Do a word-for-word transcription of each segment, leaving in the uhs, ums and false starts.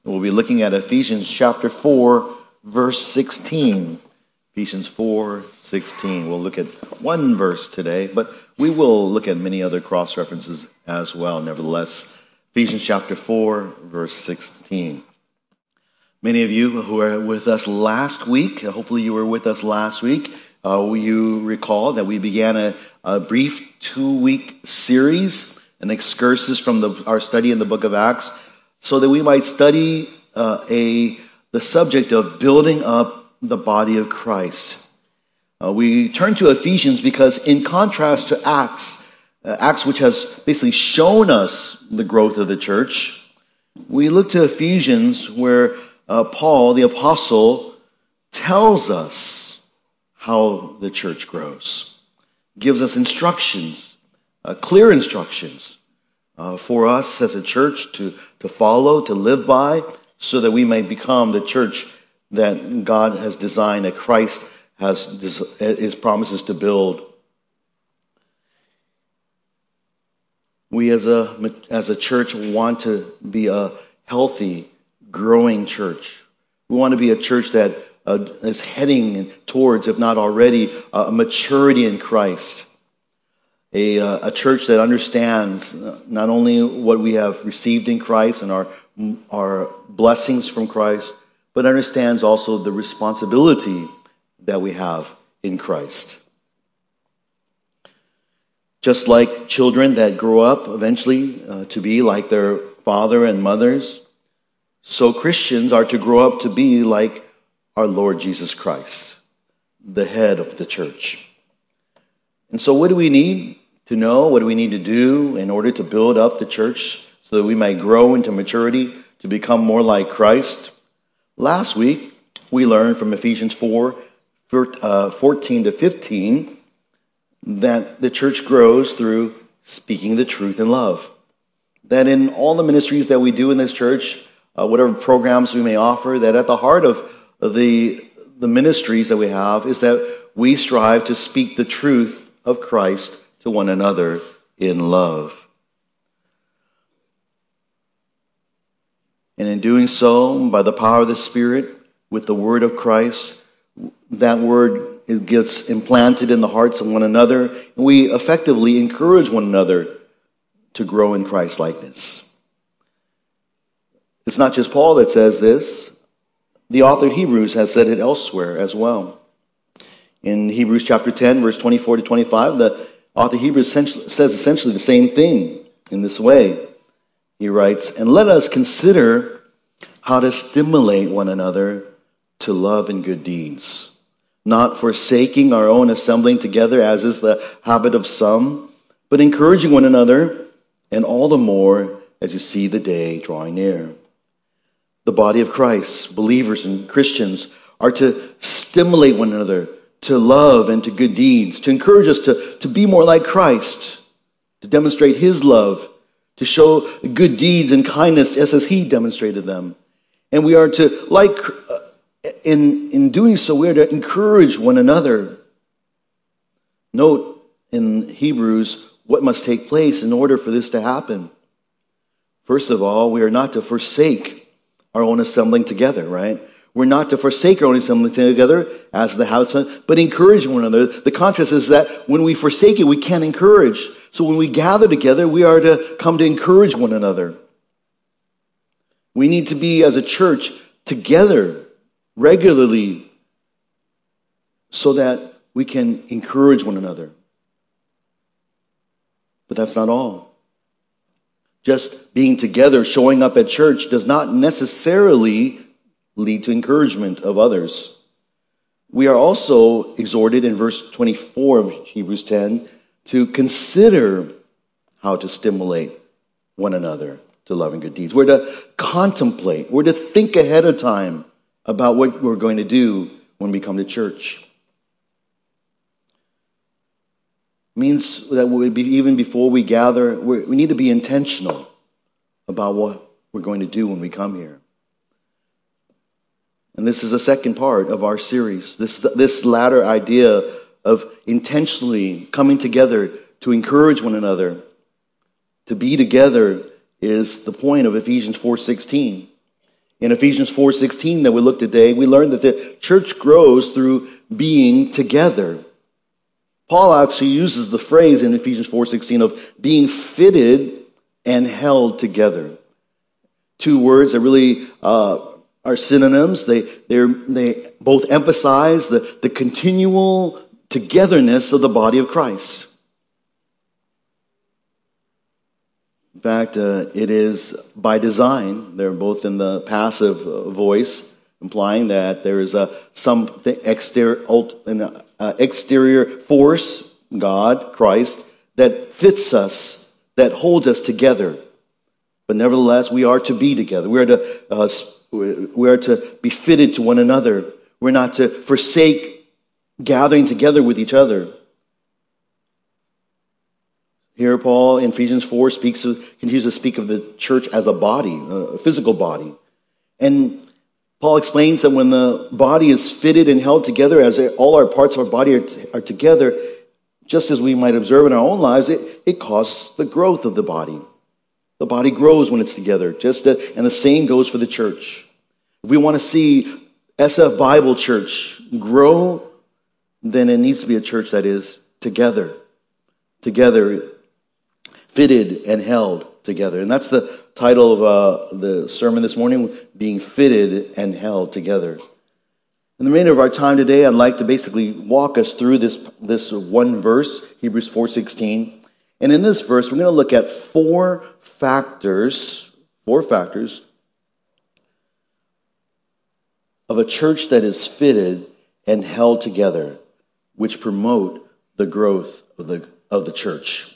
We'll be looking at Ephesians chapter four, verse sixteen. Ephesians four, sixteen. We'll look at one verse today, but we will look at many other cross-references as well. Nevertheless, Ephesians chapter four, verse sixteen. Many of you who were with us last week, hopefully you were with us last week, uh, you recall that we began a, a brief two-week series, an excursus from the, our study in the book of Acts, so that we might study uh, a the subject of building up the body of Christ. Uh, we turn to Ephesians because in contrast to Acts, uh, Acts which has basically shown us the growth of the church, we look to Ephesians where uh, Paul, the apostle, tells us how the church grows, gives us instructions, uh, clear instructions uh, for us as a church to, to follow, to live by, so that we may become the church that God has designed, that Christ has his promises to build. We as a as a church want to be a healthy, growing church. We want to be a church that uh, is heading towards, if not already, a maturity in Christ. A, uh, a church that understands not only what we have received in Christ and our our blessings from Christ, but understands also the responsibility that we have in Christ. Just like children that grow up eventually uh, to be like their father and mothers, so Christians are to grow up to be like our Lord Jesus Christ, the head of the church. And so what do we need to know? What do we need to do in order to build up the church so that we may grow into maturity, to become more like Christ? Last week, we learned from Ephesians four, fourteen to fifteen, that the church grows through speaking the truth in love. That in all the ministries that we do in this church, uh, whatever programs we may offer, that at the heart of the, the ministries that we have is that we strive to speak the truth of Christ to one another in love. And in doing so, by the power of the Spirit, with the word of Christ, that word it gets implanted in the hearts of one another, and we effectively encourage one another to grow in Christ likeness. It's not just Paul that says this. The author of Hebrews has said it elsewhere as well. In Hebrews chapter ten, verse twenty-four to twenty-five, the author of Hebrews says essentially the same thing in this way. He writes, "And let us consider how to stimulate one another to love and good deeds, not forsaking our own assembling together, as is the habit of some, but encouraging one another, and all the more as you see the day drawing near." The body of Christ, believers and Christians, are to stimulate one another to love and to good deeds, to encourage us to, to be more like Christ, to demonstrate his love, to show good deeds and kindness just as he demonstrated them. And we are to, like, in, in doing so, we are to encourage one another. Note in Hebrews what must take place in order for this to happen. First of all, we are not to forsake our own assembling together, right? We're not to forsake our own assembling together as the house, but encourage one another. The contrast is that when we forsake it, we can't encourage. So when we gather together, we are to come to encourage one another. We need to be, as a church, together regularly so that we can encourage one another. But that's not all. Just being together, showing up at church, does not necessarily lead to encouragement of others. We are also exhorted in verse twenty-four of Hebrews ten to consider how to stimulate one another to love and good deeds. We're to contemplate. We're to think ahead of time about what we're going to do when we come to church. It means that we be, even before we gather, we're, we need to be intentional about what we're going to do when we come here. And this is the second part of our series. This, this latter idea of intentionally coming together to encourage one another, to be together, is the point of Ephesians four sixteen. In Ephesians four sixteen that we looked at today, we learned that the church grows through being together. Paul actually uses the phrase in Ephesians four sixteen of being fitted and held together. Two words that really uh, are synonyms. They they they both emphasize the, the continual togetherness of the body of Christ. In fact, uh, it is by design. They're both in the passive uh, voice, implying that there is a some exterior, an uh, exterior force, God, Christ, that fits us, that holds us together. But nevertheless, we are to be together. We are to uh, we are to be fitted to one another. We're not to forsake gathering together with each other. Here, Paul in Ephesians four speaks of, continues to speak of the church as a body, a physical body. And Paul explains that when the body is fitted and held together, as all our parts of our body are, t- are together, just as we might observe in our own lives, it, it causes the growth of the body. The body grows when it's together, just to, and the same goes for the church. If we want to see S F Bible Church grow, then it needs to be a church that is together, together, fitted and held together. And that's the title of uh, the sermon this morning, being fitted and held together. In the remainder of our time today, I'd like to basically walk us through this, this one verse, Hebrews four sixteen. And in this verse, we're going to look at four factors, four factors of a church that is fitted and held together, which promote the growth of the, of the church.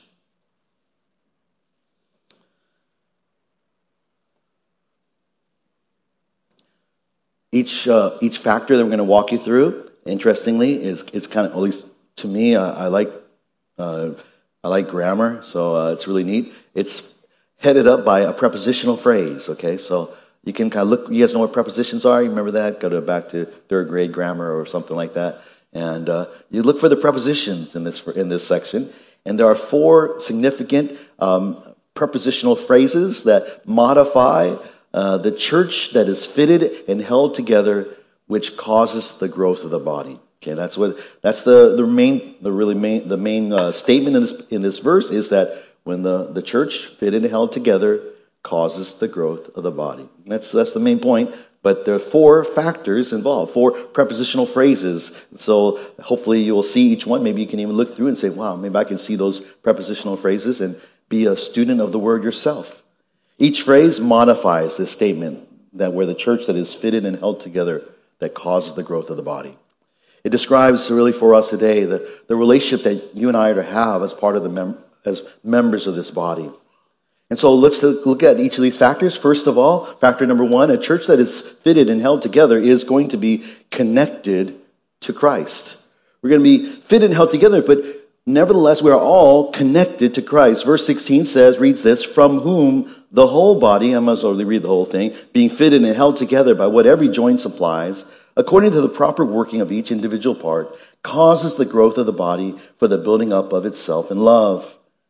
Each uh, each factor that we're going to walk you through, interestingly, is it's kind of, at least to me, uh, I like uh, I like grammar, so uh, it's really neat. It's headed up by a prepositional phrase. Okay, so you can kind of look. You guys know what prepositions are? You remember that? Go to back to third grade grammar or something like that, and uh, you look for the prepositions in this in this section. And there are four significant um, prepositional phrases that modify Uh, the church that is fitted and held together, which causes the growth of the body. Okay, that's what that's the the main the really main the main uh, statement in this in this verse is that when the, the church fitted and held together causes the growth of the body. That's that's the main point. But there are four factors involved, four prepositional phrases. So hopefully you will see each one. Maybe you can even look through and say, "Wow, maybe I can see those prepositional phrases and be a student of the word yourself." Each phrase modifies this statement that we're the church that is fitted and held together that causes the growth of the body. It describes really for us today the, the relationship that you and I are to have as part of the mem- as members of this body. And so let's look at each of these factors. First of all, factor number one, a church that is fitted and held together is going to be connected to Christ. We're going to be fitted and held together, but nevertheless, we are all connected to Christ. Verse sixteen says, reads this, from whom the whole body, I must already read the whole thing, being fitted and held together by what every joint supplies, according to the proper working of each individual part, causes the growth of the body for the building up of itself in love.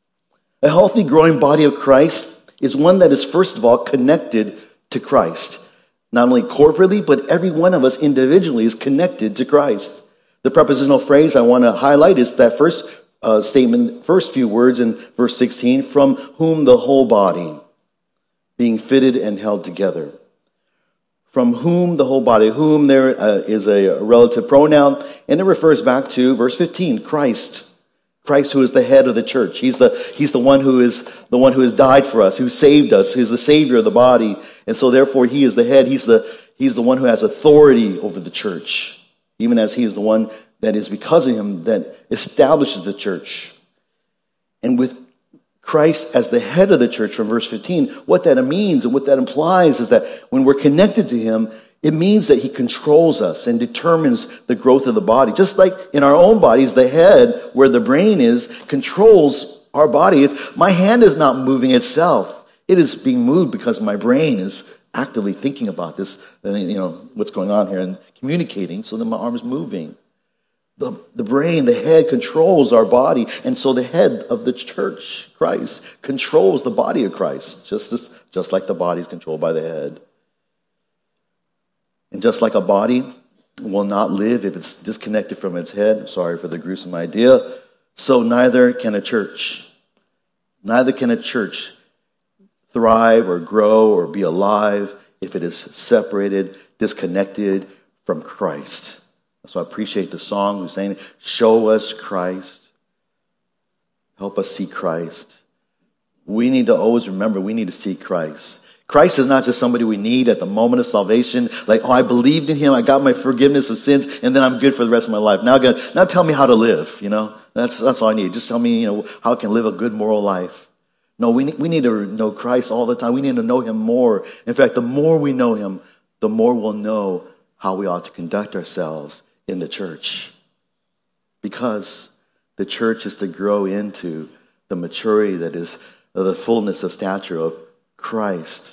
A healthy, growing body of Christ is one that is, first of all, connected to Christ. Not only corporately, but every one of us individually is connected to Christ. The prepositional phrase I want to highlight is that first uh, statement, first few words in verse sixteen, from whom the whole body, being fitted and held together. From whom the whole body, whom there uh, is a relative pronoun, and it refers back to verse fifteen, Christ. Christ, who is the head of the church. He's the he's the one who is the one who has died for us, who saved us, who's the savior of the body, and so therefore he is the head. He's the he's the one who has authority over the church, even as he is the one that is because of him that establishes the church. And with Christ as the head of the church from verse fifteen, what that means and what that implies is that when we're connected to him, it means that he controls us and determines the growth of the body. Just like in our own bodies, the head, where the brain is, controls our body. If my hand is not moving itself, it is being moved because my brain is actively thinking about this, you know, what's going on here and communicating, so that my arm is moving. The, the brain, the head controls our body. And so the head of the church, Christ, controls the body of Christ, just as, just like the body is controlled by the head. Just like a body will not live if it's disconnected from its head, sorry for the gruesome idea, so neither can a church. Neither can a church thrive or grow or be alive if it is separated, disconnected from Christ. So I appreciate the song who's saying, show us Christ. Help us see Christ. We need to always remember we need to see Christ. Christ is not just somebody we need at the moment of salvation. Like, oh, I believed in him. I got my forgiveness of sins, and then I'm good for the rest of my life. Now, God, now tell me how to live, you know. That's that's all I need. Just tell me, you know, how I can live a good moral life. No, we need, we need to know Christ all the time. We need to know him more. In fact, the more we know him, the more we'll know how we ought to conduct ourselves in the church. Because the church is to grow into the maturity that is the fullness of stature of Christ.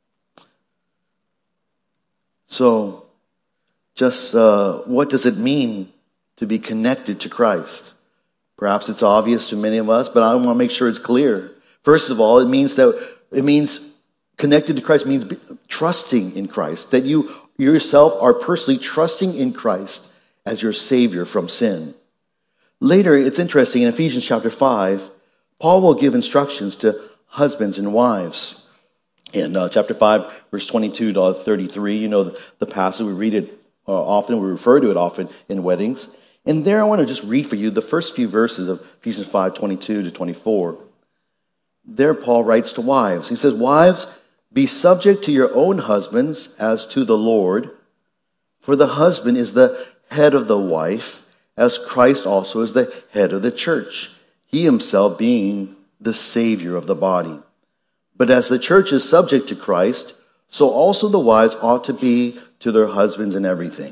So, just uh, what does it mean to be connected to Christ? Perhaps it's obvious to many of us, but I want to make sure it's clear. First of all, it means that it means connected to Christ means trusting in Christ, that you yourself are personally trusting in Christ as your Savior from sin. Later, it's interesting, in Ephesians chapter five, Paul will give instructions to husbands and wives. In uh, chapter five, verse twenty-two to thirty-three, you know the, the passage, we read it uh, often, we refer to it often in weddings. And there I want to just read for you the first few verses of Ephesians five, twenty-two to twenty-four. There Paul writes to wives. He says, wives, be subject to your own husbands as to the Lord, for the husband is the head of the wife, as Christ also is the head of the church, he himself being the Savior of the body. But as the church is subject to Christ, so also the wives ought to be to their husbands in everything.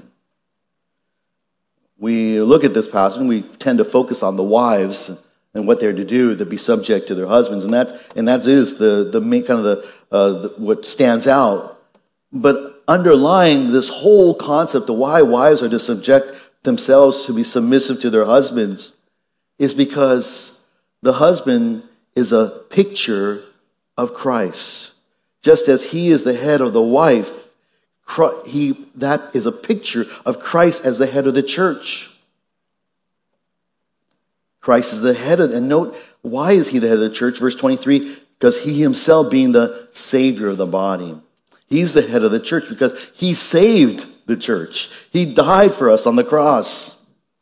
We look at this passage and we tend to focus on the wives and what they're to do, to be subject to their husbands, and that and that is the the main kind of the, uh, the what stands out. But underlying this whole concept of why wives are to subject themselves to be submissive to their husbands is because the husband is a picture of Christ. Just as he is the head of the wife, he that is a picture of Christ as the head of the church. Christ is the head of, and note, why is he the head of the church? Verse twenty-three, because he himself being the Savior of the body. He's the head of the church because he saved the church. He died for us on the cross.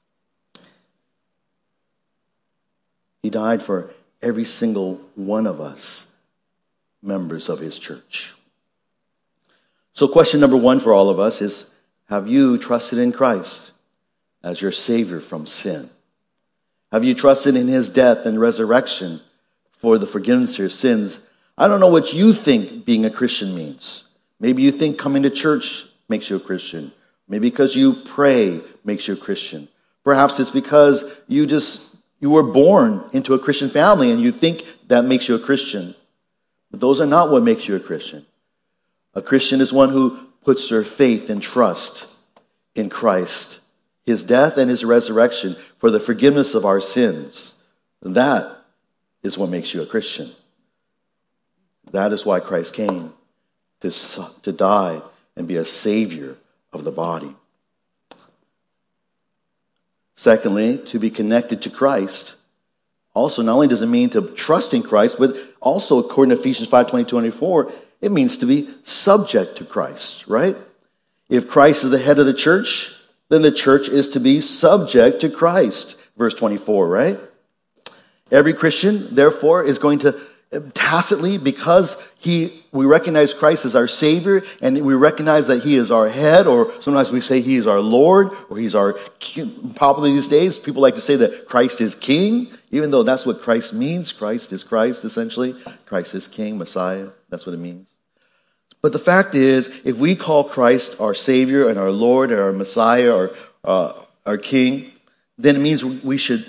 He died for every single one of us, members of his church. So question number one for all of us is, have you trusted in Christ as your Savior from sin? Have you trusted in his death and resurrection for the forgiveness of your sins? I don't know what you think being a Christian means. Maybe you think coming to church makes you a Christian. Maybe because you pray makes you a Christian. Perhaps it's because you just you were born into a Christian family and you think that makes you a Christian. But those are not what makes you a Christian. A Christian is one who puts their faith and trust in Christ, his death and his resurrection for the forgiveness of our sins. That is what makes you a Christian. That is why Christ came, to, to die and be a Savior of the body. Secondly, to be connected to Christ. Also, not only does it mean to trust in Christ, but also, according to Ephesians five, twenty-two, twenty-four, it means to be subject to Christ, right? If Christ is the head of the church, then the church is to be subject to Christ. Verse twenty-four, right? Every Christian, therefore, is going to tacitly, because he, we recognize Christ as our Savior, and we recognize that he is our head, or sometimes we say he is our Lord, or he's our king. Popularly these days, people like to say that Christ is King, even though that's what Christ means. Christ is Christ, essentially. Christ is King, Messiah. That's what it means. But the fact is, if we call Christ our Savior and our Lord and our Messiah or uh, our King, then it means we should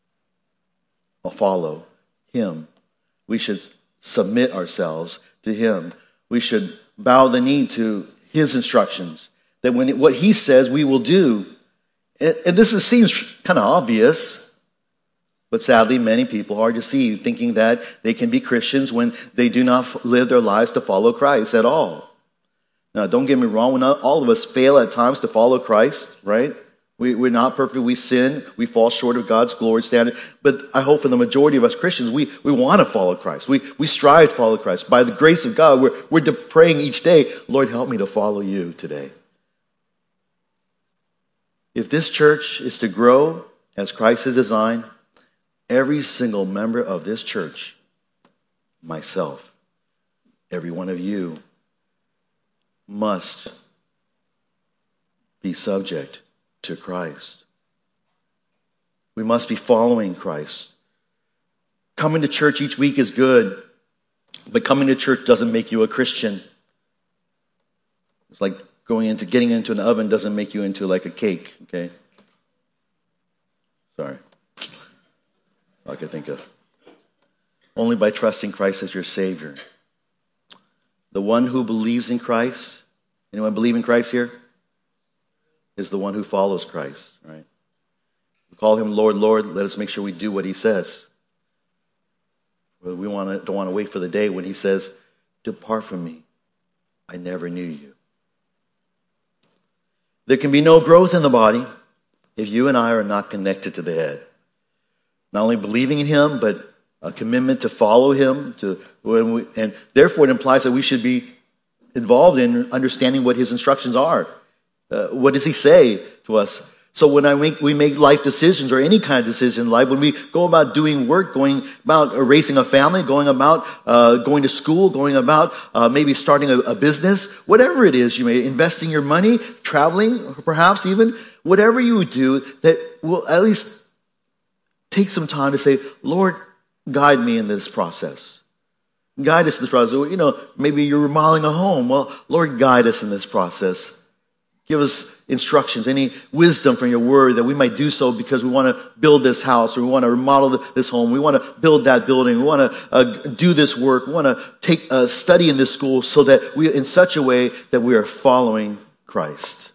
follow him. We should submit ourselves to him. We should bow the knee to his instructions. That when what he says, we will do. And, and this is, seems kind of obvious, but sadly, many people are deceived, thinking that they can be Christians when they do not live their lives to follow Christ at all. Now, don't get me wrong. We're not, all of us fail at times to follow Christ, right? We, we're not perfect. We sin. We fall short of God's glory standard. But I hope for the majority of us Christians, we, we want to follow Christ. We, we strive to follow Christ. By the grace of God, we're, we're praying each day, Lord, help me to follow you today. If this church is to grow as Christ has designed, every single member of this church, myself, every one of you, must be subject to Christ. We must be following Christ. Coming to church each week is good, but coming to church doesn't make you a Christian. It's like going into getting into an oven doesn't make you into like a cake, okay? Sorry. That's all I could think of. Only by trusting Christ as your Savior. The one who believes in Christ, anyone believe in Christ here? Is the one who follows Christ, right? We call him Lord, Lord. Let us make sure we do what he says. We want to, don't want to wait for the day when he says, depart from me. I never knew you. There can be no growth in the body if you and I are not connected to the head. Not only believing in him, but a commitment to follow him. To when we, and therefore it implies that we should be involved in understanding what his instructions are. Uh, what does he say to us? So when I make, we make life decisions or any kind of decision in life, when we go about doing work, going about raising a family, going about uh, going to school, going about uh, maybe starting a, a business, whatever it is, you may investing your money, traveling, perhaps even, whatever you would do that will at least take some time to say, Lord, guide me in this process. Guide us in this process. You know, maybe you're remodeling a home. Well, Lord, guide us in this process. Give us instructions, any wisdom from your word that we might do so because we want to build this house or we want to remodel this home. We want to build that building. We want to uh, do this work. We want to take a study in this school so that we, in such a way that we are following Christ.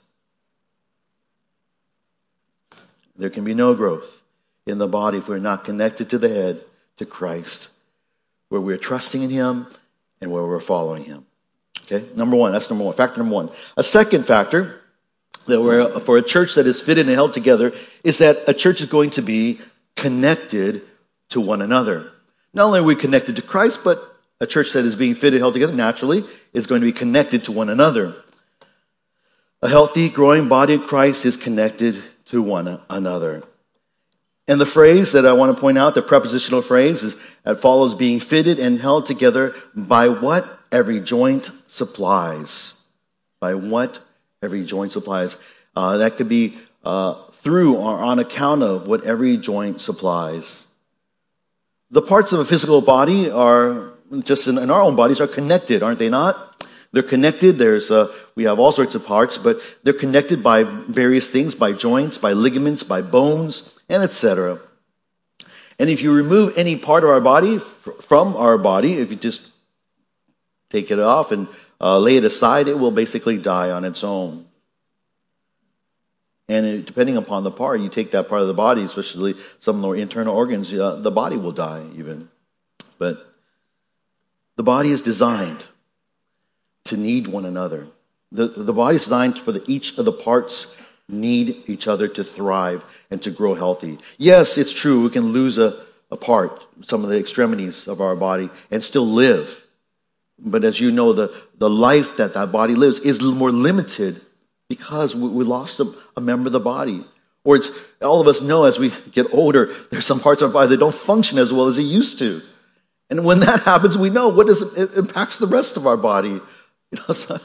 There can be no growth in the body if we're not connected to the head, to Christ, where we're trusting in him and where we're following him. Okay, number one, that's number one, factor number one. A second factor that we're, for a church that is fitted and held together is that a church is going to be connected to one another. Not only are we connected to Christ, but a church that is being fitted and held together naturally is going to be connected to one another. A healthy, growing body of Christ is connected to one another. And the phrase that I want to point out, the prepositional phrase, is that follows being fitted and held together by what every joint supplies. By what every joint supplies. Uh, that could be uh, through or on account of what every joint supplies. The parts of a physical body are, just in, in our own bodies, are connected, aren't they not? They're connected. There's uh, we have all sorts of parts, but they're connected by various things, by joints, by ligaments, by bones, and et cetera. And if you remove any part of our body from our body, if you just take it off and uh, lay it aside, it will basically die on its own. And it, depending upon the part, you take that part of the body, especially some of the internal organs, uh, the body will die even. But the body is designed to need one another. The, the body is designed for the, each of the parts need each other to thrive and to grow healthy. Yes, it's true, we can lose a, a part, some of the extremities of our body, and still live. But as you know, the, the life that that body lives is more limited because we, we lost a, a member of the body. Or it's all of us know as we get older, there's some parts of our body that don't function as well as they used to. And when that happens, we know what does it, it impacts the rest of our body. You know, so,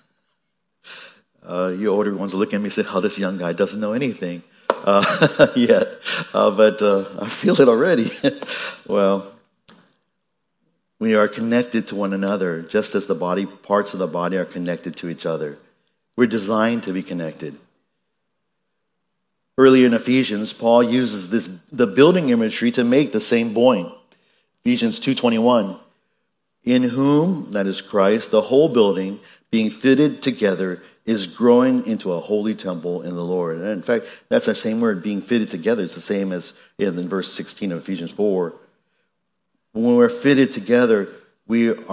uh, you older ones look at me and say, "Oh, this young guy doesn't know anything uh, yet," uh, but uh, I feel it already. Well, we are connected to one another, just as the body parts of the body are connected to each other. We're designed to be connected. Earlier in Ephesians, Paul uses this the building imagery to make the same point. Ephesians two twenty-one, in whom, that is Christ, the whole building being fitted together is growing into a holy temple in the Lord. And in fact, that's that same word, being fitted together. It's the same as in, in verse sixteen of Ephesians four. When we're fitted together, we are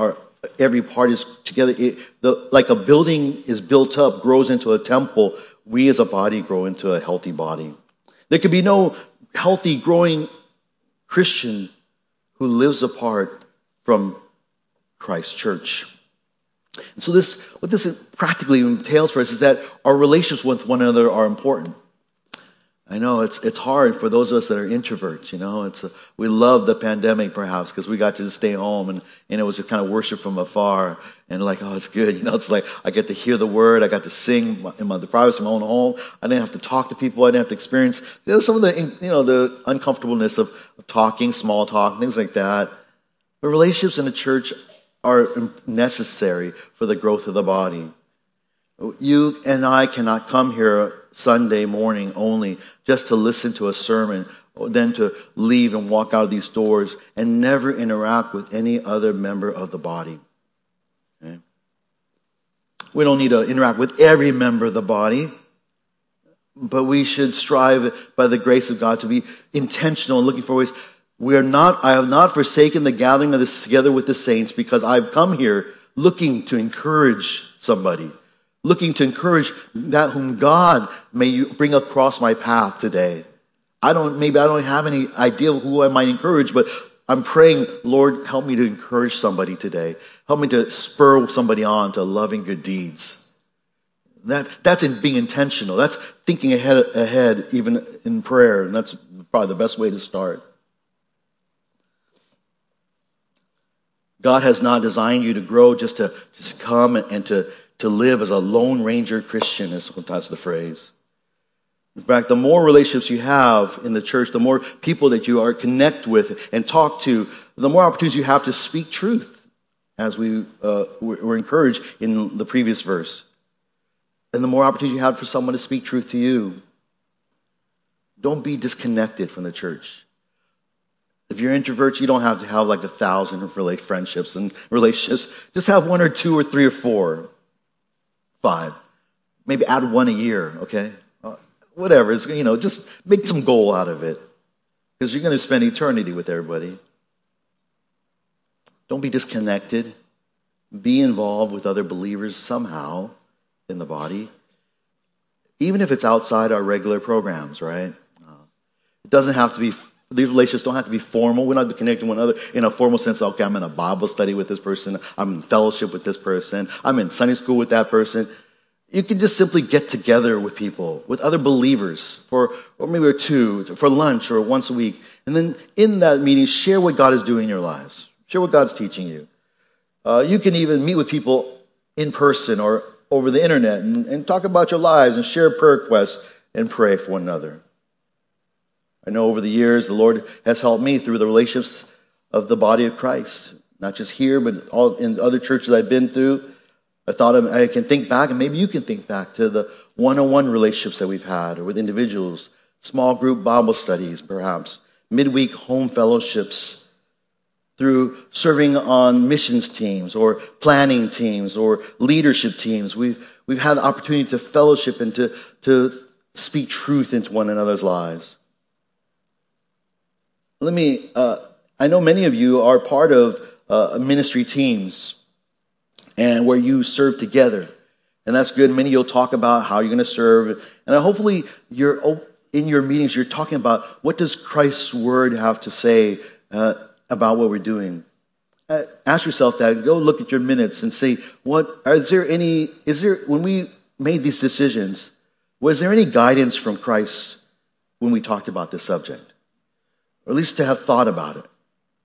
every part is together. It, the, like a building is built up, grows into a temple, we as a body grow into a healthy body. There could be no healthy, growing Christian who lives apart from Christ's church. And so this, what this practically entails for us is that our relationships with one another are important. I know it's it's hard for those of us that are introverts, you know. It's a, we love the pandemic perhaps because we got to just stay home and, and it was just kind of worship from afar and like, oh, it's good. You know, it's like I get to hear the word. I got to sing in my, the privacy of my own home. I didn't have to talk to people. I didn't have to experience you know, some of the, you know, the uncomfortableness of, of talking, small talk, things like that. But relationships in the church are necessary for the growth of the body. You and I cannot come here Sunday morning only just to listen to a sermon, or then to leave and walk out of these doors and never interact with any other member of the body. Okay? We don't need to interact with every member of the body, but we should strive by the grace of God to be intentional and looking for ways. We are not, I have not forsaken the gathering of this together with the saints because I've come here looking to encourage somebody. Looking to encourage that whom God may bring across my path today. I don't, maybe I don't have any idea who I might encourage, but I'm praying, Lord, help me to encourage somebody today. Help me to spur somebody on to loving good deeds. That, that's in being intentional. That's thinking ahead, ahead, even in prayer, and that's probably the best way to start. God has not designed you to grow just to just come and, and to To live as a Lone Ranger Christian is sometimes the phrase. In fact, the more relationships you have in the church, the more people that you are connect with and talk to, the more opportunities you have to speak truth, as we uh, were encouraged in the previous verse. And the more opportunities you have for someone to speak truth to you. Don't be disconnected from the church. If you're introverts, you don't have to have like a thousand friendships and relationships. Just have one or two or three or four. Five. Maybe add one a year, okay? Uh, whatever. It's, you know, just make some goal out of it. Because you're going to spend eternity with everybody. Don't be disconnected. Be involved with other believers somehow in the body. Even if it's outside our regular programs, right? Uh, it doesn't have to be, these relationships don't have to be formal. We're not connecting one another in a formal sense. Okay, I'm in a Bible study with this person. I'm in fellowship with this person. I'm in Sunday school with that person. You can just simply get together with people, with other believers, for or maybe or two, for lunch or once a week. And then in that meeting, share what God is doing in your lives. Share what God's teaching you. Uh, you can even meet with people in person or over the internet and, and talk about your lives and share prayer requests and pray for one another. I know over the years, the Lord has helped me through the relationships of the body of Christ. Not just here, but all in other churches I've been through. I thought I can think back, and maybe you can think back to the one-on-one relationships that we've had, or with individuals, small group Bible studies, perhaps, midweek home fellowships, through serving on missions teams, or planning teams, or leadership teams. We've, we've had the opportunity to fellowship and to, to speak truth into one another's lives. Let me, uh, I know many of you are part of uh, ministry teams and where you serve together. And that's good. Many of you will talk about how you're going to serve. And hopefully you're in your meetings, you're talking about what does Christ's word have to say uh, about what we're doing. Uh, ask yourself that. Go look at your minutes and say, what, is there any, is there, when we made these decisions, was there any guidance from Christ when we talked about this subject? Or at least to have thought about it.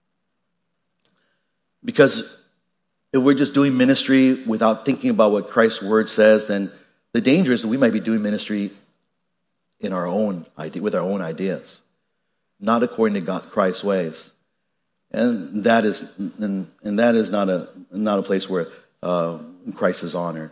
Because if we're just doing ministry without thinking about what Christ's word says, then the danger is that we might be doing ministry in our own idea, with our own ideas, not according to God, Christ's ways, and that is and, and that is not a not a place where uh, Christ is honored.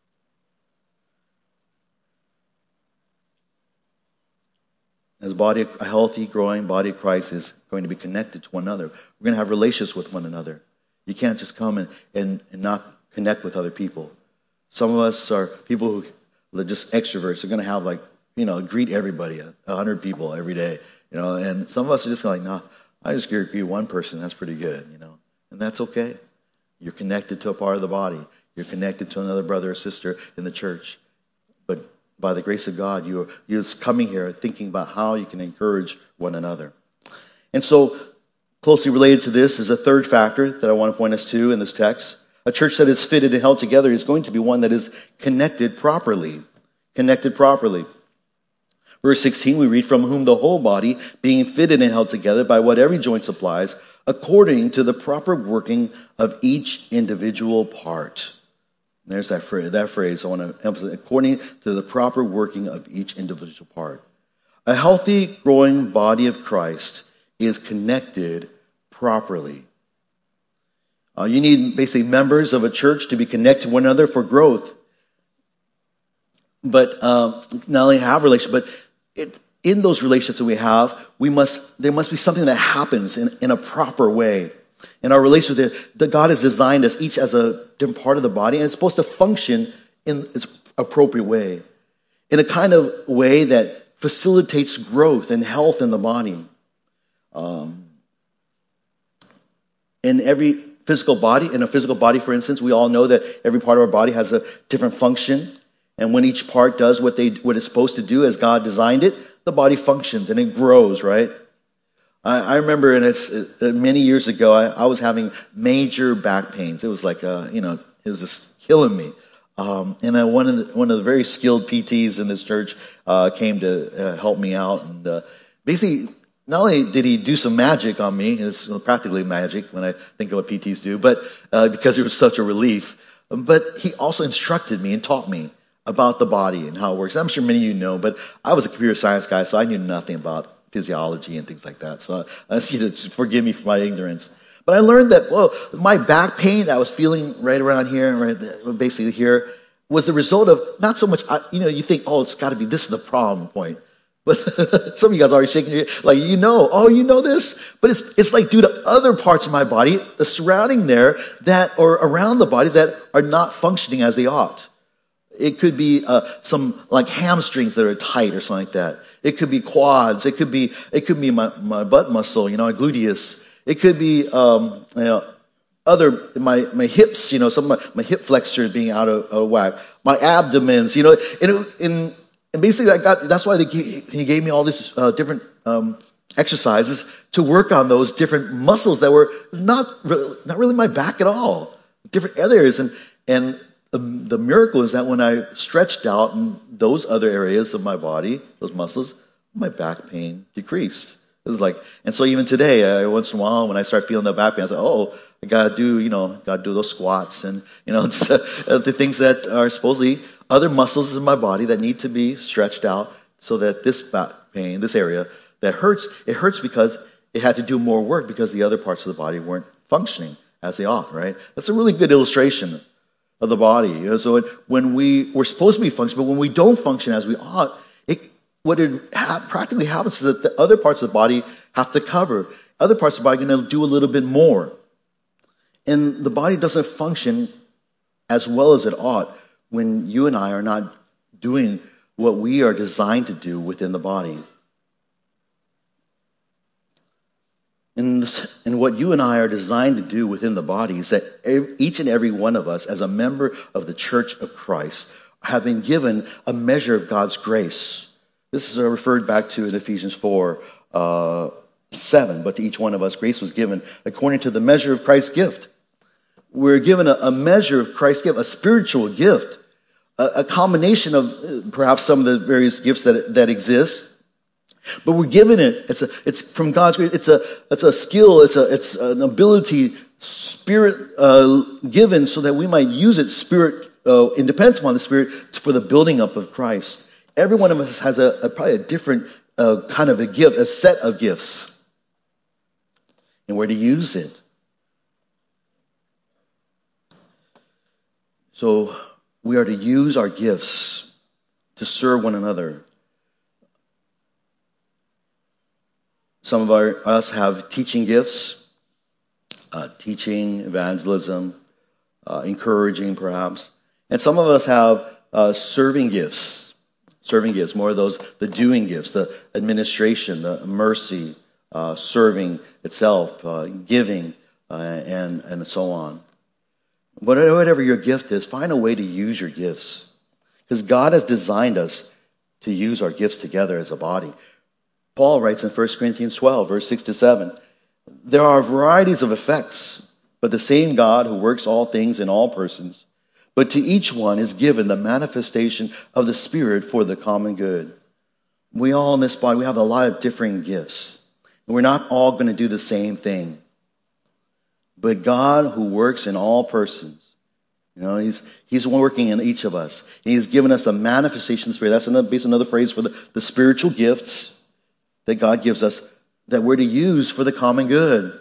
As a body, a healthy, growing body of Christ is going to be connected to one another. We're going to have relationships with one another. You can't just come and, and, and not connect with other people. Some of us are people who are just extroverts. They're going to have like, you know, greet everybody, a hundred people every day, you know, and some of us are just like, no, I just greet one person. That's pretty good, you know, and that's okay. You're connected to a part of the body. You're connected to another brother or sister in the church. But by the grace of God, you're, you're coming here thinking about how you can encourage one another. And so, closely related to this is a third factor that I want to point us to in this text. A church that is fitted and held together is going to be one that is connected properly. Connected properly. Verse sixteen, we read, from whom the whole body, being fitted and held together by what every joint supplies, according to the proper working of each individual part. And there's that phrase, that phrase I want to emphasize, according to the proper working of each individual part. A healthy, growing body of Christ is connected properly. Uh, you need basically members of a church to be connected to one another for growth. But uh, not only have relations, but it, in those relationships that we have, we must there must be something that happens in, in a proper way. In our relationship, that God has designed us each as a different part of the body, and it's supposed to function in its appropriate way, in a kind of way that facilitates growth and health in the body. Um, in every physical body, in a physical body, for instance, we all know that every part of our body has a different function. And when each part does what they what it's supposed to do as God designed it, the body functions and it grows, right? I, I remember and it's, uh, many years ago, I, I was having major back pains. It was like, uh, you know, it was just killing me. Um, and I, one of the, one of the very skilled P Ts in this church uh, came to uh, help me out. And uh, basically, not only did he do some magic on me, it's practically magic when I think of what P Ts do, but uh, because it was such a relief, but he also instructed me and taught me about the body and how it works. I'm sure many of you know, but I was a computer science guy, so I knew nothing about physiology and things like that. So I ask you to forgive me for my ignorance. But I learned that, well, my back pain that I was feeling right around here, right there, basically here, was the result of not so much, you know, you think, oh, it's got to be, this is the problem point. But some of you guys are already shaking your head, like, you know, oh, you know this? But it's it's like due to other parts of my body, the surrounding there, that or around the body that are not functioning as they ought. It could be uh, some like hamstrings that are tight or something like that. It could be quads. It could be it could be my, my butt muscle, you know, my gluteus. It could be um, you know, other my my hips, you know, some of my, my hip flexors being out of, of whack. My abdomens, you know, and, it, and, and basically I got. That's why they, he gave me all these uh, different um, exercises to work on those different muscles that were not really, not really my back at all, different areas, and and. The, the miracle is that when I stretched out in those other areas of my body, those muscles, my back pain decreased. It was like, and so even today, I, once in a while, when I start feeling that back pain, I thought, oh, I gotta do, you know, gotta do those squats and, you know, just, uh, the things that are supposedly other muscles in my body that need to be stretched out so that this back pain, this area that hurts, it hurts because it had to do more work because the other parts of the body weren't functioning as they ought, right? That's a really good illustration of the body. You know, so it, when we, we're supposed to be functioning, but when we don't function as we ought, it, what it ha- practically happens is that the other parts of the body have to cover. Other parts of the body are going to do a little bit more. And the body doesn't function as well as it ought when you and I are not doing what we are designed to do within the body. And, and what you and I are designed to do within the body is that each and every one of us, as a member of the Church of Christ, have been given a measure of God's grace. This is referred back to in Ephesians four, uh, seven. But to each one of us, grace was given according to the measure of Christ's gift. We're given a, a measure of Christ's gift, a spiritual gift, a, a combination of uh, perhaps some of the various gifts that that exist. But we're given it. It's a. It's from God's grace. It's a. It's a skill. It's a. It's an ability, spirit uh, given, so that we might use it. Spirit uh, in dependence upon the Spirit for the building up of Christ. Every one of us has a, a probably a different uh, kind of a gift, a set of gifts, and where to use it. So we are to use our gifts to serve one another. Some of our, us have teaching gifts, uh, teaching, evangelism, uh, encouraging perhaps. And some of us have uh, serving gifts, serving gifts, more of those, the doing gifts, the administration, the mercy, uh, serving itself, uh, giving, uh, and, and so on. Whatever your gift is, find a way to use your gifts. Because God has designed us to use our gifts together as a body. Paul writes in First Corinthians twelve, verse six to seven, there are varieties of effects, but the same God who works all things in all persons. But to each one is given the manifestation of the Spirit for the common good. We all in this body, we have a lot of differing gifts. And we're not all going to do the same thing. But God who works in all persons, you know, he's, he's working in each of us. He's given us a manifestation of the Spirit. That's another, basically another phrase for the, the spiritual gifts that God gives us that we're to use for the common good.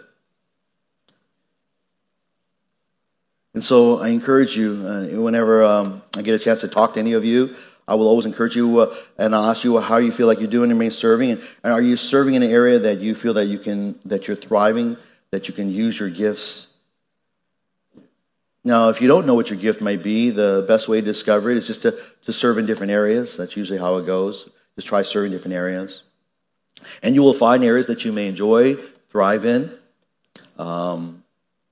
And so I encourage you, uh, whenever um, I get a chance to talk to any of you, I will always encourage you uh, and I'll ask you how you feel like you're doing in main serving. And, and are you serving in an area that you feel that you can, that you're thriving, that you can use your gifts? Now, if you don't know what your gift might be, the best way to discover it is just to, to serve in different areas. That's usually how it goes. Just try serving in different areas. And you will find areas that you may enjoy, thrive in. Um,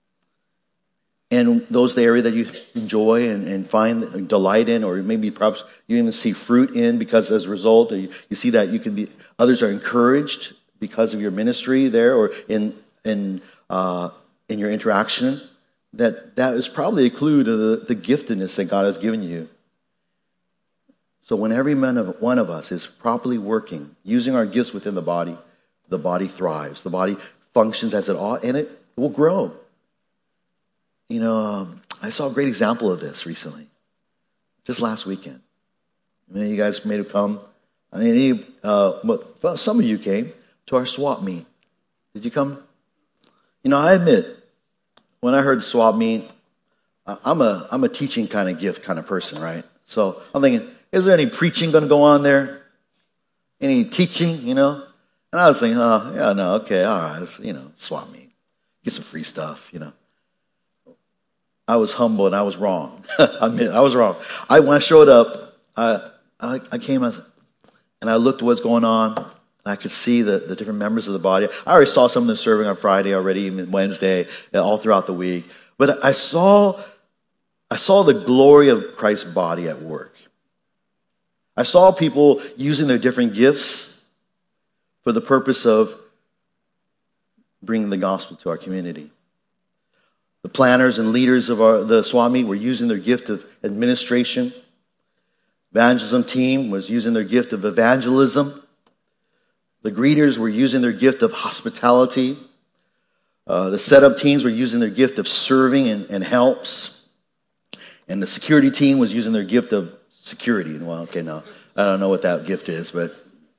and those the area that you enjoy and, and find delight in, or maybe perhaps you even see fruit in, because as a result, you, you see that you can be, others are encouraged because of your ministry there, or in in uh, in your interaction. That that is probably a clue to the, the giftedness that God has given you. So when every man of, one of us is properly working, using our gifts within the body, the body thrives. The body functions as it ought, and it will grow. You know, um, I saw a great example of this recently, just last weekend. I mean, you guys may have come. I mean, uh, well, some of you came to our swap meet. Did you come? You know, I admit, when I heard swap meet, I'm a I'm a teaching kind of gift kind of person, right? So I'm thinking, is there any preaching going to go on there? Any teaching, you know? And I was thinking, oh, yeah, no, okay, all right, it's, you know, swap meet. Get some free stuff, you know. I was humble and I was wrong. I admit, I was wrong. I when I showed up, I I, I came and I looked at what's going on. And I could see the, the different members of the body. I already saw some of them serving on Friday already, even Wednesday, all throughout the week. But I saw I saw the glory of Christ's body at work. I saw people using their different gifts for the purpose of bringing the gospel to our community. The planners and leaders of our, the swap meet were using their gift of administration. Evangelism team was using their gift of evangelism. The greeters were using their gift of hospitality. Uh, the setup teams were using their gift of serving and, and helps. And the security team was using their gift of security. Well, okay, no, I don't know what that gift is, but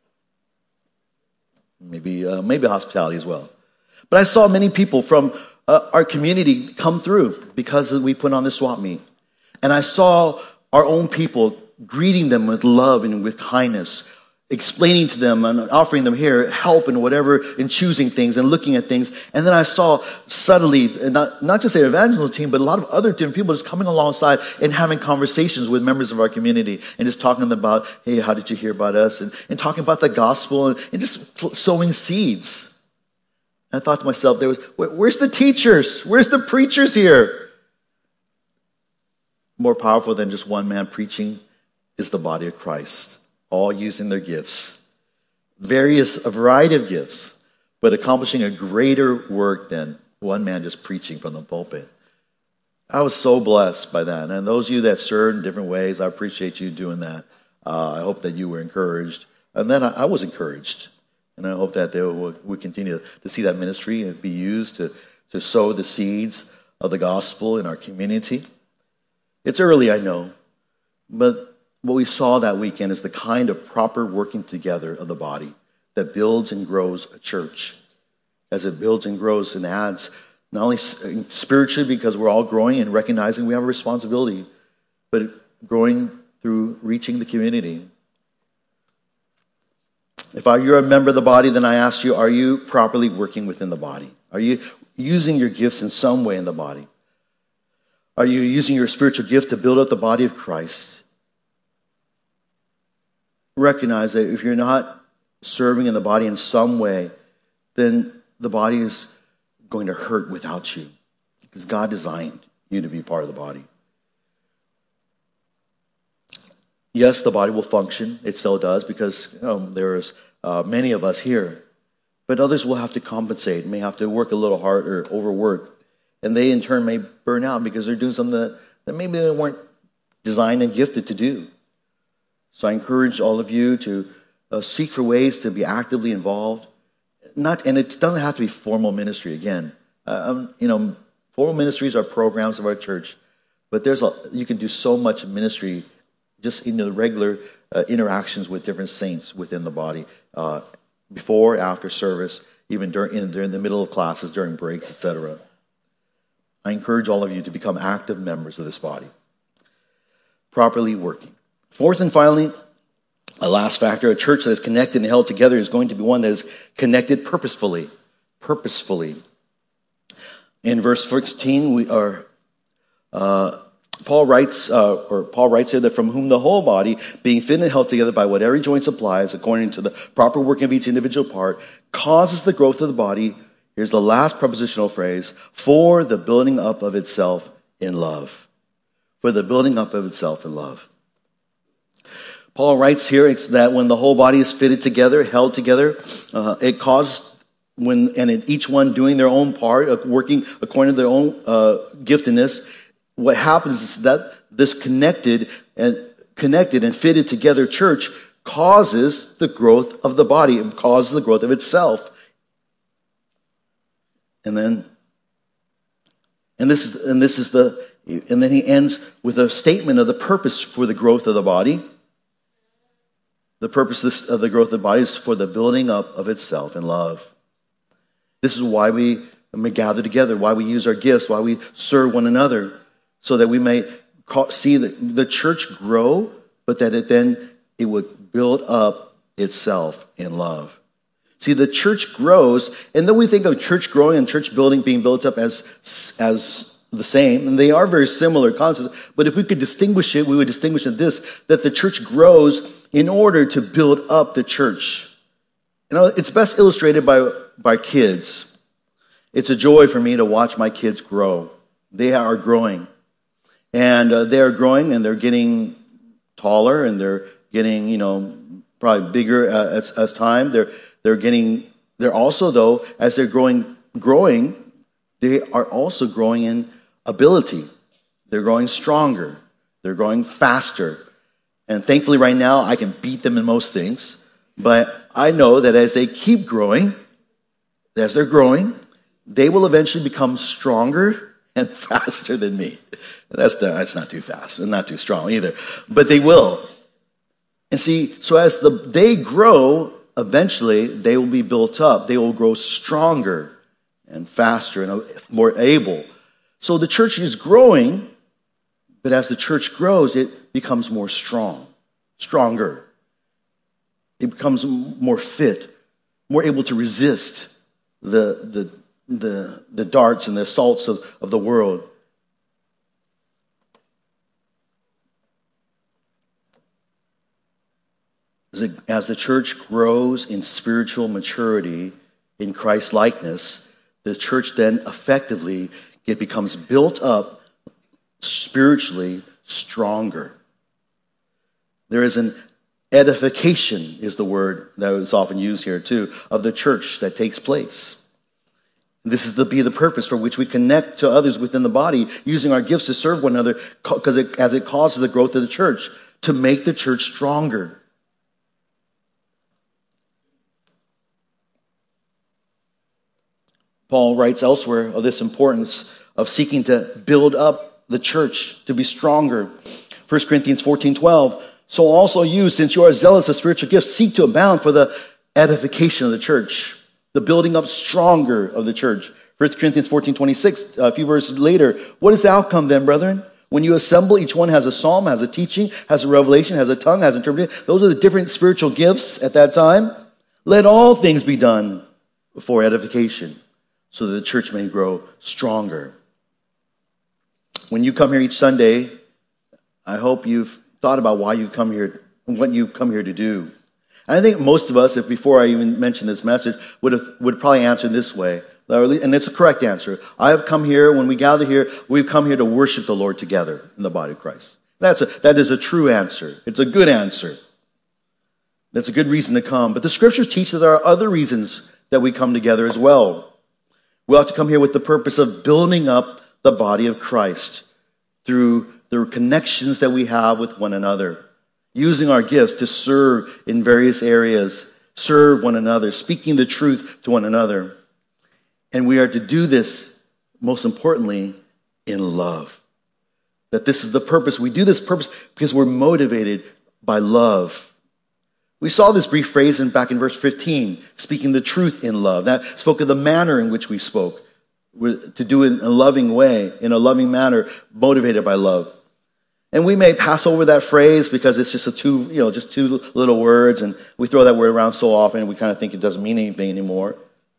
maybe uh, maybe hospitality as well. But I saw many people from uh, our community come through because we put on this swap meet. And I saw our own people greeting them with love and with kindness, explaining to them and offering them here help and whatever in choosing things and looking at things. And then I saw subtly, not, not just the evangelism team, but a lot of other different people just coming alongside and having conversations with members of our community and just talking to them about, hey, how did you hear about us? And, and talking about the gospel and, and just sowing seeds. And I thought to myself, there was, where, where's the teachers? Where's the preachers here? More powerful than just one man preaching is the body of Christ, all using their gifts. Various, a variety of gifts, but accomplishing a greater work than one man just preaching from the pulpit. I was so blessed by that. And those of you that served in different ways, I appreciate you doing that. Uh, I hope that you were encouraged. And then I, I was encouraged. And I hope that they will, will continue to see that ministry and be used to, to sow the seeds of the gospel in our community. It's early, I know, but what we saw that weekend is the kind of proper working together of the body that builds and grows a church. As it builds and grows and adds, not only spiritually because we're all growing and recognizing we have a responsibility, but growing through reaching the community. If you're a member of the body, then I ask you, are you properly working within the body? Are you using your gifts in some way in the body? Are you using your spiritual gift to build up the body of Christ? Recognize that if you're not serving in the body in some way, then the body is going to hurt without you. Because God designed you to be part of the body. Yes, the body will function. It still does because you know, there's uh, many of us here. But others will have to compensate, may have to work a little harder, overwork. And they in turn may burn out because they're doing something that, that maybe they weren't designed and gifted to do. So I encourage all of you to uh, seek for ways to be actively involved. Not, and it doesn't have to be formal ministry. Again, uh, um, you know, formal ministries are programs of our church, but there's a, you can do so much ministry just in the regular uh, interactions with different saints within the body, uh, before, after service, even during in, during the middle of classes, during breaks, et cetera. I encourage all of you to become active members of this body, properly working. Fourth and finally, a last factor, a church that is connected and held together is going to be one that is connected purposefully. Purposefully. In verse sixteen, we are, uh, Paul writes, uh, or Paul writes here that from whom the whole body, being fitted and held together by what every joint supplies, according to the proper working of each individual part, causes the growth of the body. Here's the last prepositional phrase, for the building up of itself in love. For the building up of itself in love. Paul writes here that when the whole body is fitted together, held together, uh, it causes, when and it, each one doing their own part, uh, working according to their own uh, giftedness, what happens is that this connected and connected and fitted together church causes the growth of the body. It causes the growth of itself. And then, and this is, and this is the, and then he ends with a statement of the purpose for the growth of the body. The purpose of the growth of the body is for the building up of itself in love. This is why we may gather together, why we use our gifts, why we serve one another, so that we may see the, the church grow, but that it then it would build up itself in love. See, the church grows, and then we think of church growing and church building being built up as, as the same, and they are very similar concepts. But if we could distinguish it, we would distinguish it this, that the church grows in order to build up the church. You know, it's best illustrated by, by kids. It's a joy for me to watch my kids grow. They are growing. And uh, they are growing, and they're getting taller, and they're getting, you know, probably bigger uh, as, as time. They're they're getting. They're also, though, as they're growing, growing, they are also growing in ability. They're growing stronger. They're growing faster. And thankfully, right now, I can beat them in most things. But I know that as they keep growing, as they're growing, they will eventually become stronger and faster than me. That's, that's not too fast and not too strong either. But they will. And see, so as the, they grow, eventually they will be built up. They will grow stronger and faster and more able. So the church is growing, but as the church grows, it becomes more strong, stronger. It becomes more fit, more able to resist the, the, the, the darts and the assaults of, of the world. As the church grows in spiritual maturity in Christ's likeness, the church then effectively it becomes built up spiritually stronger. There is an edification, is the word that is often used here too, of the church that takes place. This is to be the purpose for which we connect to others within the body, using our gifts to serve one another, because it, as it causes the growth of the church, to make the church stronger. Paul writes elsewhere of this importance of seeking to build up the church to be stronger. First Corinthians fourteen twelve. So also you, since you are zealous of spiritual gifts, seek to abound for the edification of the church, the building up stronger of the church. First Corinthians fourteen twenty-six, a few verses later. What is the outcome then, brethren? When you assemble, each one has a psalm, has a teaching, has a revelation, has a tongue, has interpretation. Those are the different spiritual gifts at that time. Let all things be done for edification, so that the church may grow stronger. When you come here each Sunday, I hope you've thought about why you come here, what you come here to do. And I think most of us, if before I even mentioned this message, would have would probably answer this way. And it's a correct answer. I have come here, when we gather here, we've come here to worship the Lord together in the body of Christ. That's a, that is a true answer. It's a good answer. That's a good reason to come. But the scriptures teach that there are other reasons that we come together as well. We ought to come here with the purpose of building up the body of Christ through the connections that we have with one another, using our gifts to serve in various areas, serve one another, speaking the truth to one another. And we are to do this, most importantly, in love. That this is the purpose. We do this purpose because we're motivated by love. We saw this brief phrase in, back in verse fifteen, speaking the truth in love. That spoke of the manner in which we spoke, to do it in a loving way, in a loving manner, motivated by love. And we may pass over that phrase because it's just a two, you know, just two little words, and we throw that word around so often, we kind of think it doesn't mean anything anymore.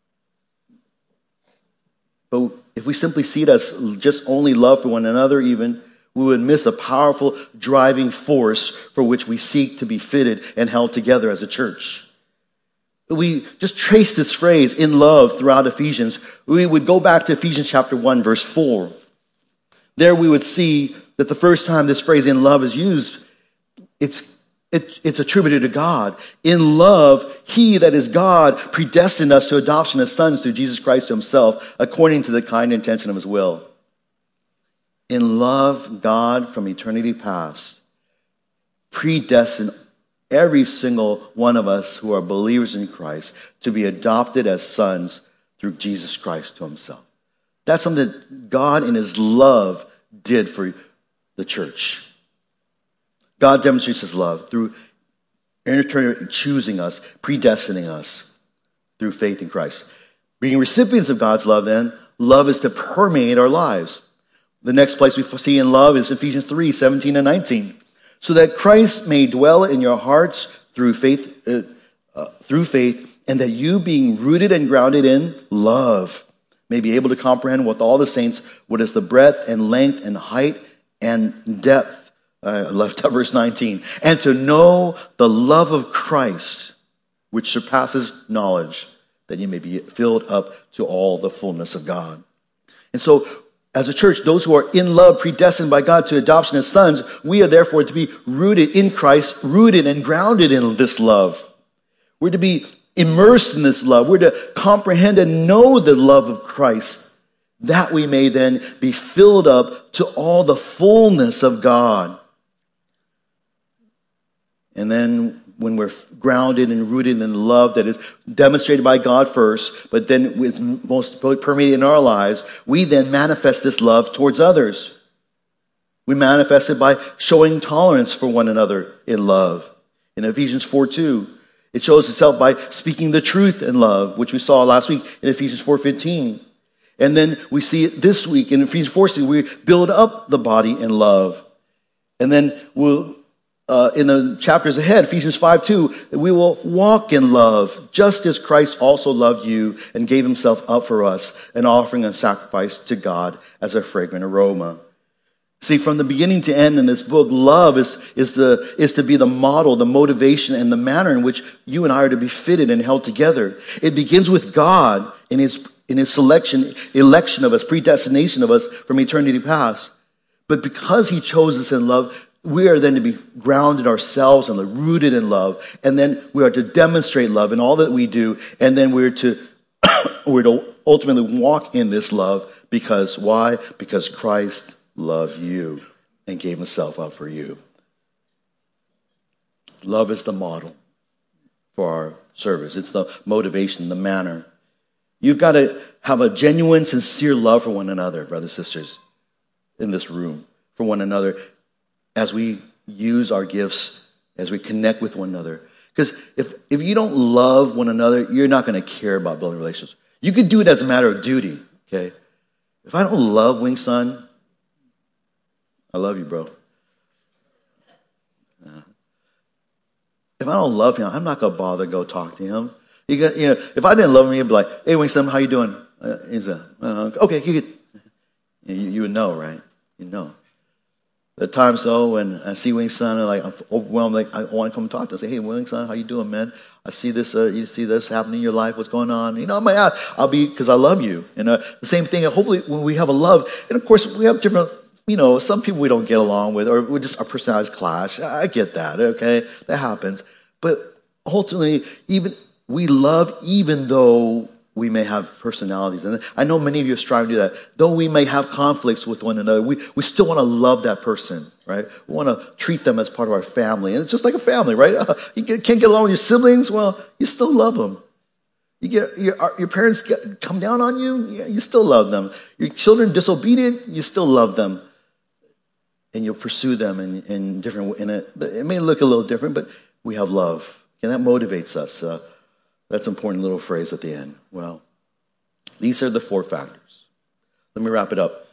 But if we simply see it as just only love for one another even, we would miss a powerful driving force for which we seek to be fitted and held together as a church. We just trace this phrase, in love, throughout Ephesians. We would go back to Ephesians chapter one, verse four. There we would see that the first time this phrase, in love, is used, it's It, it's attributed to God. In love, he, that is God, predestined us to adoption as sons through Jesus Christ himself, according to the kind intention of his will. In love, God, from eternity past, predestined every single one of us who are believers in Christ to be adopted as sons through Jesus Christ to himself. That's something that God in his love did for the church. God demonstrates his love through choosing us, predestining us through faith in Christ. Being recipients of God's love, then, love is to permeate our lives. The next place we see in love is Ephesians three, seventeen and nineteen. So that Christ may dwell in your hearts through faith, uh, uh, through faith, and that you, being rooted and grounded in love, may be able to comprehend with all the saints what is the breadth and length and height and depth. I left out verse nineteen. And to know the love of Christ, which surpasses knowledge, that you may be filled up to all the fullness of God. And so, as a church, those who are in love, predestined by God to adoption as sons, we are therefore to be rooted in Christ, rooted and grounded in this love. We're to be immersed in this love. We're to comprehend and know the love of Christ, that we may then be filled up to all the fullness of God. And then when we're grounded and rooted in love that is demonstrated by God first, but then with most permeated in our lives, we then manifest this love towards others. We manifest it by showing tolerance for one another in love. In Ephesians four two, it shows itself by speaking the truth in love, which we saw last week in Ephesians four fifteen. And then we see it this week in Ephesians four sixteen, we build up the body in love. And then we'll Uh, in the chapters ahead, Ephesians five two, we will walk in love, just as Christ also loved you and gave himself up for us, an offering and sacrifice to God as a fragrant aroma. See, from the beginning to end in this book, love is, is, the, is to be the model, the motivation, and the manner in which you and I are to be fitted and held together. It begins with God in his, in his selection, election of us, predestination of us from eternity past. But because he chose us in love, we are then to be grounded ourselves and rooted in love. And then we are to demonstrate love in all that we do. And then we're to, we're to ultimately walk in this love. Because why? Because Christ loved you and gave himself up for you. Love is the model for our service. It's the motivation, the manner. You've got to have a genuine, sincere love for one another, brothers and sisters, in this room, for one another, as we use our gifts, as we connect with one another. Because if, if you don't love one another, you're not going to care about building relationships. You could do it as a matter of duty, okay? If I don't love Wing Son, I love you, bro. Uh, if I don't love him, I'm not going to bother to go talk to him. You, got, you know, if I didn't love him, he'd be like, hey, Wing Son, how you doing? Uh, he's a, uh, okay, you, could, you, you would know, right? You know. The times though when I see Wing Son and like I'm overwhelmed, like I want to come talk to him. I say, hey, Wing Son, how you doing, man? I see this, uh, you see this happening in your life. What's going on? You know, I'm like, ah, I'll be because I love you. And uh, the same thing. Hopefully, when we have a love, and of course we have different. You know, some people we don't get along with, or we just our personalities clash. I get that. Okay, that happens. But ultimately, even we love, even though we may have personalities. And I know many of you are striving to do that. Though we may have conflicts with one another, we, we still want to love that person, right? We want to treat them as part of our family. And it's just like a family, right? Uh, you get, can't get along with your siblings? Well, you still love them. You get your, your parents get, come down on you? Yeah, you still love them. Your children disobedient? You still love them. And you'll pursue them in, in different, in a, it may look a little different, but we have love. And that motivates us. Uh, That's an important little phrase at the end. Well, these are the four factors. Let me wrap it up.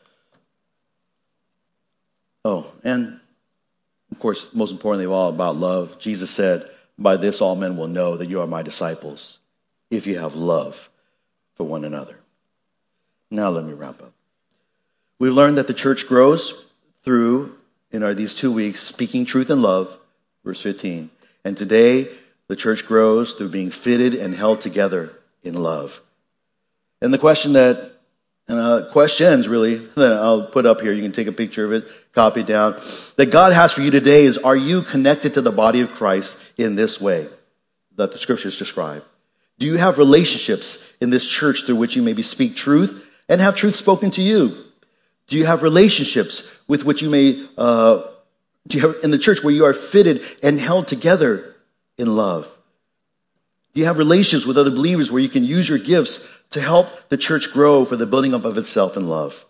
Oh, and of course, most importantly of all, about love. Jesus said, by this all men will know that you are my disciples, if you have love for one another. Now let me wrap up. We've learned that the church grows through, in our these two weeks, speaking truth in love, verse fifteen. And today, the church grows through being fitted and held together in love. And the question that, and uh, questions really, that I'll put up here, you can take a picture of it, copy it down, that God has for you today is, are you connected to the body of Christ in this way that the scriptures describe? Do you have relationships in this church through which you maybe speak truth and have truth spoken to you? Do you have relationships with which you may, uh, do you have in the church where you are fitted and held together in love? Do you have relations with other believers where you can use your gifts to help the church grow for the building up of itself in love?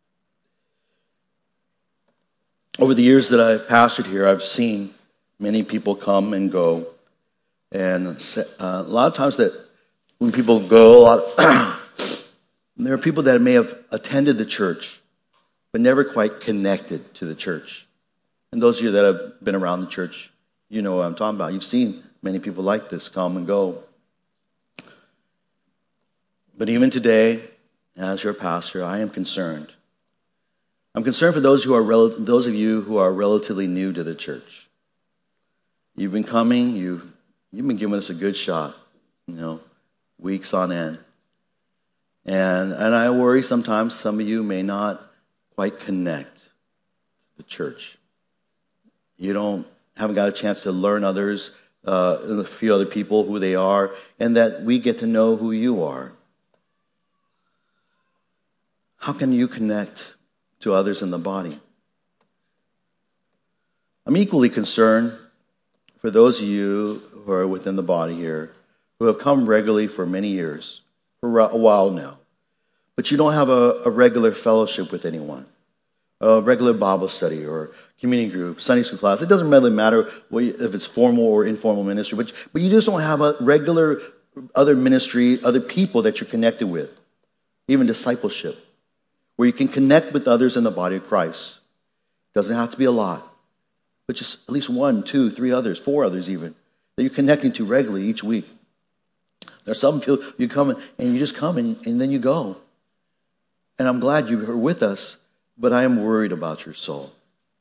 Over the years that I've pastored here, I've seen many people come and go. And uh, a lot of times that when people go, a lot of, there are people that may have attended the church, but never quite connected to the church. And those of you that have been around the church, you know what I'm talking about. You've seen many people like this come and go. But even today, as your pastor, I am concerned. I'm concerned for those who are rel- those of you who are relatively new to the church. You've been coming, you you've been giving us a good shot, you know, weeks on end. And and I worry sometimes some of you may not quite connect to the church. You don't haven't got a chance to learn others, uh, a few other people, who they are, and that we get to know who you are. How can you connect to others in the body? I'm equally concerned for those of you who are within the body here, who have come regularly for many years, for a while now, but you don't have a, a regular fellowship with anyone, a regular Bible study or community group, Sunday school class. It doesn't really matter if it's formal or informal ministry, but, but you just don't have a regular other ministry, other people that you're connected with, even discipleship, where you can connect with others in the body of Christ. Doesn't have to be a lot, but just at least one, two, three others, four others even, that you're connecting to regularly each week. There's some people, you come and you just come and, and then you go. And I'm glad you are with us, but I am worried about your soul.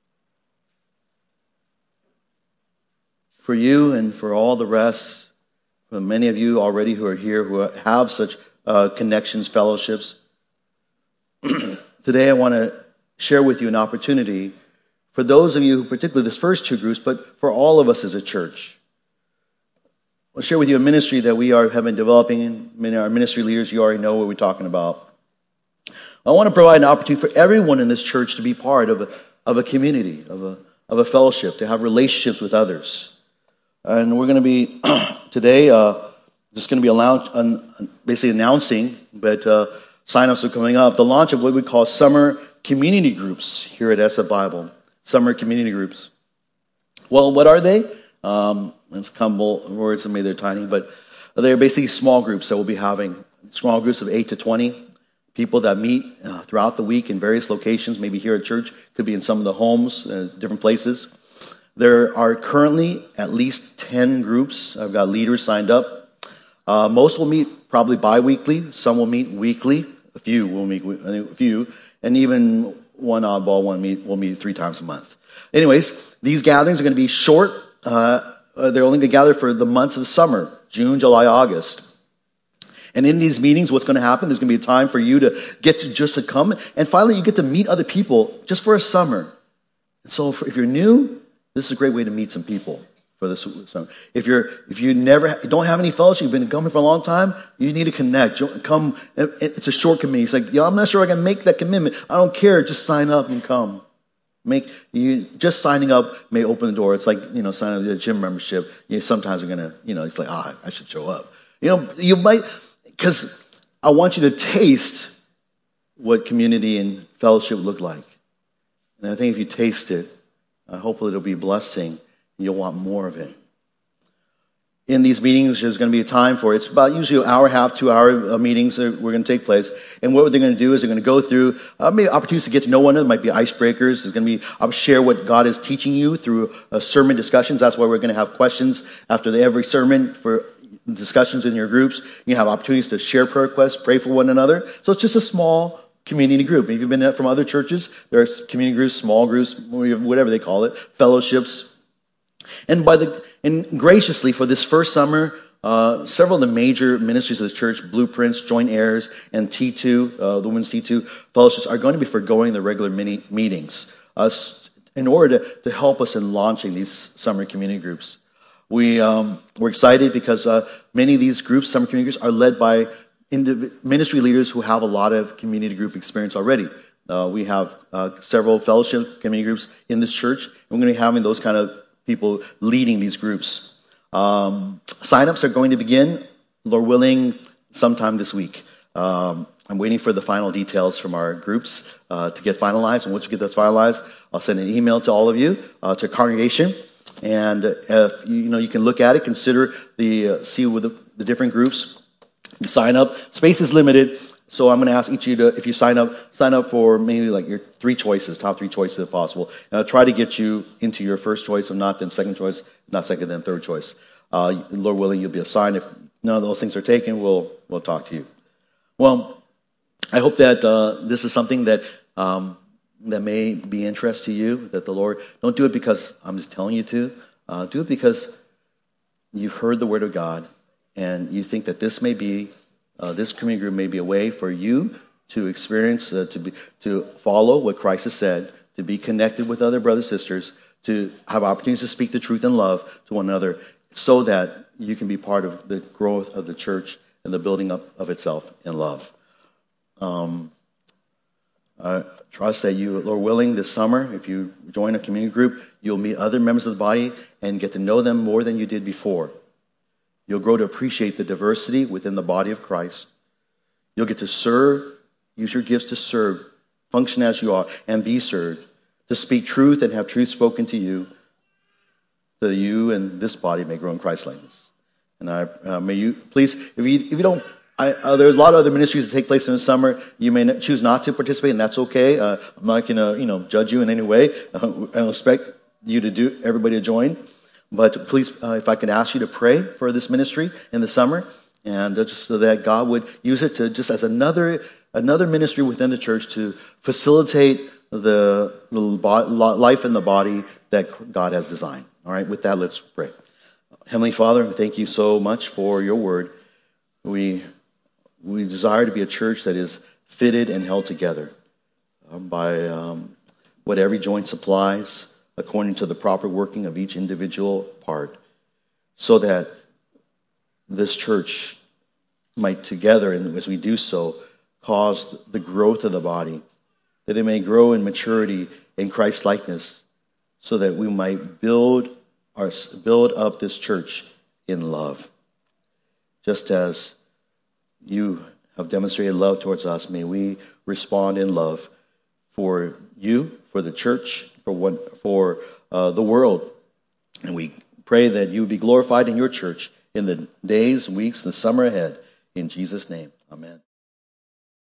For you and for all the rest, for many of you already who are here who have such uh, connections, fellowships, today I want to share with you an opportunity for those of you, particularly this first two groups, but for all of us as a church. I'll share with you a ministry that we are have been developing. Many of our ministry leaders, you already know what we're talking about. I want to provide an opportunity for everyone in this church to be part of a, of a community, of a, of a fellowship, to have relationships with others. And we're going to be, today, uh, just going to be allowed, um, basically announcing, but uh, sign-ups are coming up, the launch of what we call summer community groups here at S F Bible. Summer community groups. Well, what are they? Um, it's humble words, maybe they're tiny, but they're basically small groups that we'll be having. Small groups of eight to twenty people that meet uh, throughout the week in various locations, maybe here at church, could be in some of the homes, uh, different places. There are currently at least ten groups. I've got leaders signed up. Uh, most will meet probably bi-weekly. Some will meet weekly. A few will meet, a few. And even one oddball one meet, will meet three times a month. Anyways, these gatherings are going to be short. Uh, they're only going to gather for the months of the summer, June, July, August. And in these meetings, what's going to happen, there's going to be a time for you to get to just to come. And finally, you get to meet other people just for a summer. And so if you're new, this is a great way to meet some people for this summer. If you're if you never don't have any fellowship, you've been coming for a long time, you need to connect. Come. It's a short commitment. It's like, yeah, I'm not sure I can make that commitment. I don't care. Just sign up and come. Make you just signing up may open the door. It's like, you know, signing up for a gym membership. You sometimes are gonna, you know, it's like, ah, I should show up. You know, you might, because I want you to taste what community and fellowship look like. And I think if you taste it, uh, hopefully it'll be a blessing, and you'll want more of it. In these meetings, there's going to be a time for it. It's about usually an hour and a half, two hour uh, meetings that we're going to take place. And what they're going to do is they're going to go through uh, maybe opportunities to get to know one another. There might be icebreakers. There's going to be, I'll share what God is teaching you through uh, sermon discussions. That's why we're going to have questions after the, every sermon for discussions in your groups. You have opportunities to share prayer requests, pray for one another. So it's just a small community group. If you've been from other churches, there's community groups, small groups, whatever they call it, fellowships. And by the and graciously for this first summer, uh, several of the major ministries of the church, Blueprints, Joint Heirs, and T two, uh, the Women's T two fellowships, are going to be foregoing the regular mini meetings uh, in order to, to help us in launching these summer community groups. We um, we're excited because uh, many of these groups, summer community groups, are led by indiv- ministry leaders who have a lot of community group experience already. Uh, we have uh, several fellowship community groups in this church, and we're going to be having those kind of people leading these groups. Um, sign-ups are going to begin, Lord willing, sometime this week. Um, I'm waiting for the final details from our groups uh, to get finalized. And once we get those finalized, I'll send an email to all of you, uh, to congregation. And if you, you know, you can look at it, consider the uh, see with the, the different groups, sign up. Space is limited. So I'm going to ask each of you to, if you sign up, sign up for maybe like your three choices, top three choices if possible. And I'll try to get you into your first choice, if not, then second choice, not second, then third choice. Uh, Lord willing, you'll be assigned. If none of those things are taken, we'll we'll talk to you. Well, I hope that uh, this is something that um, that may be interest to you, that the Lord, don't do it because I'm just telling you to. Uh, do it because you've heard the word of God, and you think that this may be Uh, this community group may be a way for you to experience, uh, to be, to follow what Christ has said, to be connected with other brothers and sisters, to have opportunities to speak the truth in love to one another, so that you can be part of the growth of the church and the building up of itself in love. Um, I trust that you, Lord willing, this summer, if you join a community group, you'll meet other members of the body and get to know them more than you did before. You'll grow to appreciate the diversity within the body of Christ. You'll get to serve, use your gifts to serve, function as you are, and be served, to speak truth and have truth spoken to you, so that you and this body may grow in Christ-likeness. And I uh, may you, please, if you if you don't, I, uh, there's a lot of other ministries that take place in the summer. You may not, choose not to participate, and that's okay. Uh, I'm not going to, you know, judge you in any way. Uh, I don't expect you to do everybody to join. But please, uh, if I could ask you to pray for this ministry in the summer, and uh, just so that God would use it to just as another another ministry within the church to facilitate the, the life in the body that God has designed. All right, with that, let's pray. Heavenly Father, thank you so much for your word. We we desire to be a church that is fitted and held together um, by um, what every joint supplies, according to the proper working of each individual part, so that this church might together, and as we do so, cause the growth of the body, that it may grow in maturity in Christ-likeness, so that we might build our build up this church in love. Just as you have demonstrated love towards us, may we respond in love for you, for the church, for one, for uh, the world. And we pray that you would be glorified in your church in the days, weeks, and summer ahead. In Jesus' name, amen.